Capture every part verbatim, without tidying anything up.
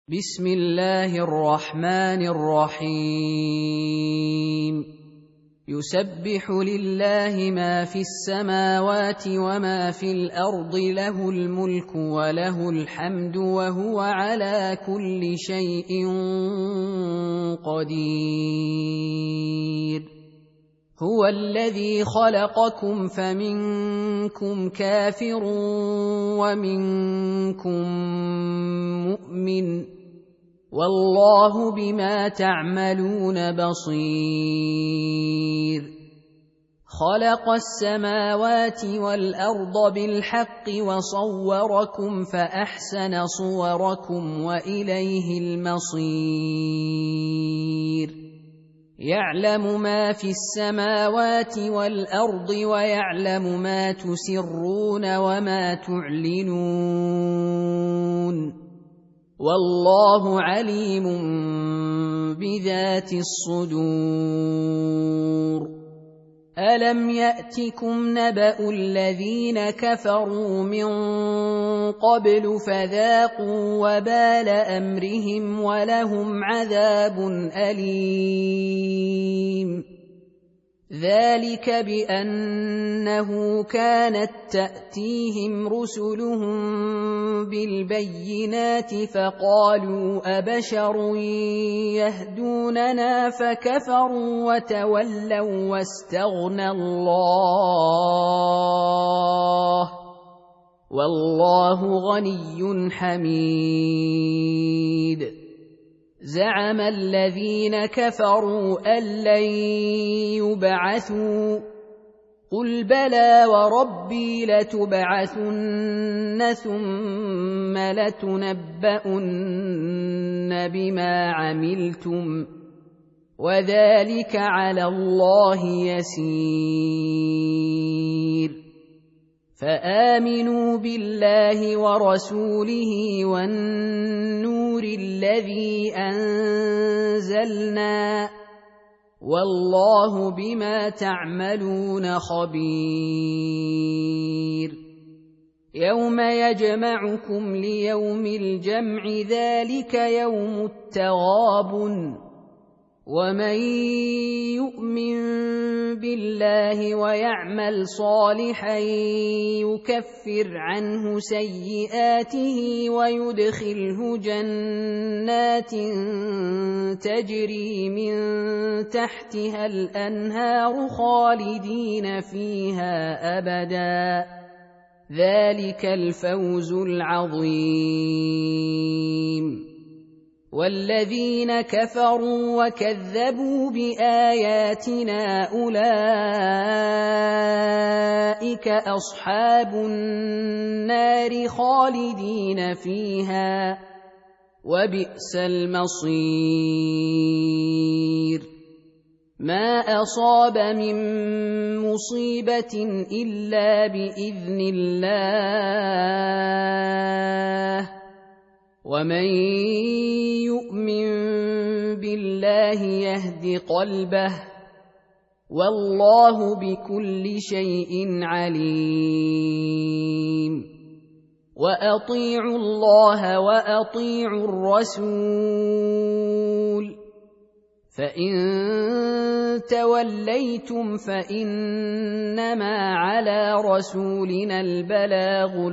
بسم الله الرحمن الرحيم يسبح لله ما في السماوات وما في الأرض له الملك وله الحمد وهو على كل شيء قدير هو الذي خلقكم فمنكم كافر ومنكم مؤمن والله بما تعملون بصير خلق السماوات والأرض بالحق وصوركم فأحسن صوركم وإليه المصير يعلم ما في السماوات والأرض ويعلم ما تسرون وما تعلنون والله عليم بذات الصدور ألم يأتكم نبأ الذين كفروا من قبل فذاقوا وبال أمرهم ولهم عذاب أليم ذلك بأنه كانت تأتيهم رسلهم بالبينات فقالوا أبشر يهدوننا فكفروا وتولوا واستغنى الله والله غني حميد زعم الذين كفروا أن لن يبعثوا قل بلى وربي لتبعثن ثم لتنبؤن بما عملتم وذلك على الله يسير فآمنوا بالله ورسوله والنور الذي أنزلنا والله بما تعملون خبير يوم يجمعكم ليوم الجمع ذلك يوم التغابن ومن يؤمن بالله ويعمل صالحا يكفر عنه سيئاته ويدخله جنات تجري من تحتها الأنهار خالدين فيها أبدا ذلك الفوز العظيم والذين كفروا وكذبوا بآياتنا أولئك أصحاب النار خالدين فيها وبئس المصير ما أصاب من مصيبة إلا بإذن الله ومن يؤمن بالله يهد قلبه والله بكل شيء عليم وأطيعوا الله وأطيعوا الرسول فإن توليتم فإنما على رسولنا البلاغ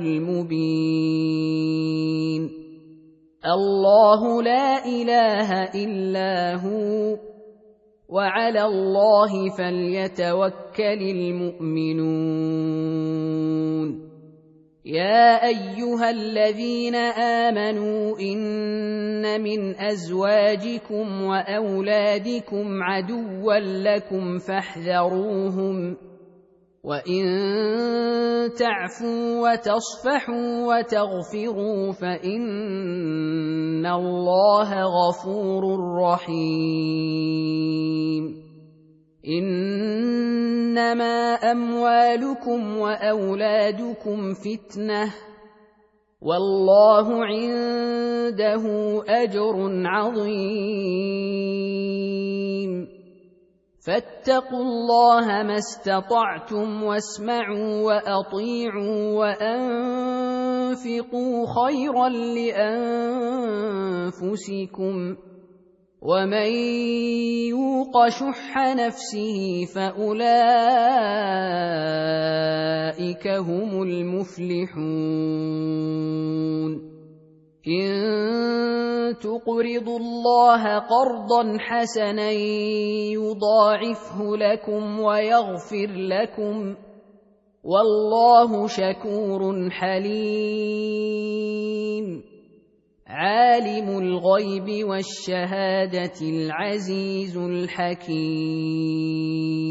المبين الله لا إله إلا هو وعلى الله فليتوكل المؤمنون يا أيها الذين آمنوا إن من أزواجكم وأولادكم عدوا لكم فاحذروهم وإن تعفوا وتصفحوا وتغفروا فإن الله غفور رحيم إنما أموالكم وأولادكم فتنة والله عنده أجر عظيم فاتقوا الله ما استطعتم واسمعوا وأطيعوا وأنفقوا خيرا لأنفسكم أنفسكم ومن يوق شح نفسه فأولئك هم المفلحون إن تقرضوا الله قرضا حسنا يضاعفه لكم ويغفر لكم والله شكور حليم عالم الغيب والشهادة العزيز الحكيم